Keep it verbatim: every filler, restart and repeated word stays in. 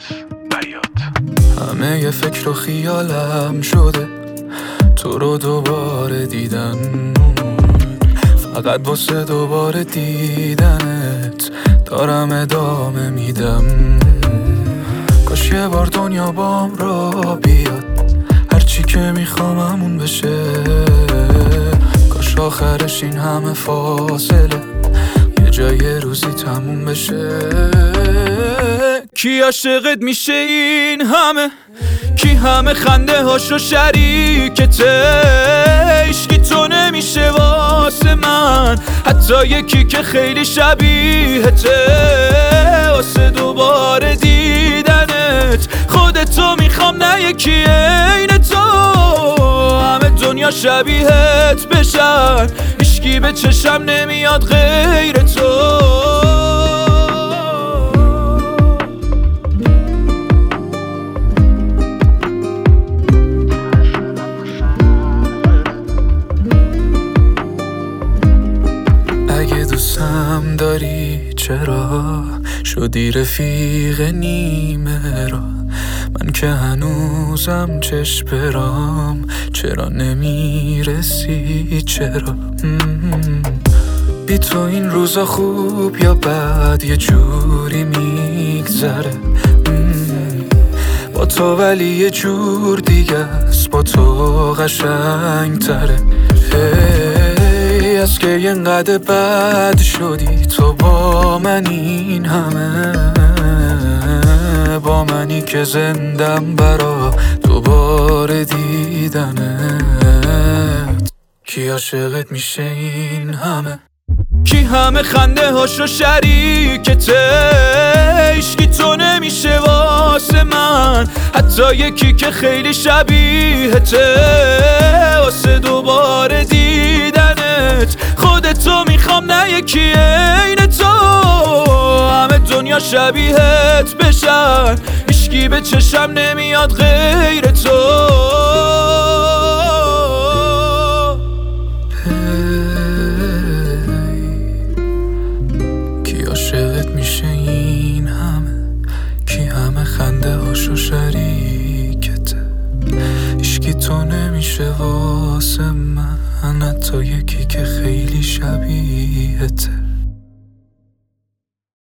بیات. همه یه فکر و خیالم شده تو رو دوباره دیدن، فقط واسه دوباره دیدنت دارم ادامه میدم. کاش یه بار دنیا بام را بیاد، هرچی که میخوام همون بشه. کاش آخرش این همه فاصله یه جای روزی تموم بشه. کی عاشقت میشه این همه، کی همه خنده هاشو شریکته. عشقی تو نمیشه واسه من، حتی یکی که خیلی شبیهته. واسه دوباره دیدنت خودتو میخوام، نه یکی عین تو. همه دنیا شبیهت بشن، عشقی به چشم نمیاد غیر تو. اگه دوستم داری چرا شدی رفیق نیمه را؟ من که هنوزم چشم برام، چرا نمیرسی چرا؟ بی تو این روزا خوب یا بد یه جوری میگذره. با تو ولی یه جور دیگه است، با تو قشنگ تره. از که اینقدر بد شدی تو با من این همه، با منی که زندم برا دوباره دیدنت. کی عاشقت میشه این همه، کی همه خنده هاشو شریکته. عشقی تو نمیشه واسه من، حتی یکی که خیلی شبیهته. واسه دوباره دیدنت خودتو میخوام، نه یکی عین تو. همه دنیا شبیهت بشن، عشقی به چشم نمیاد غیر تو. کی عاشقت میشه این همه، کی همه خنده هاشو شریکته. عشقی تو نمیشه واسه من، حتی یکی که خیلی شبیهته.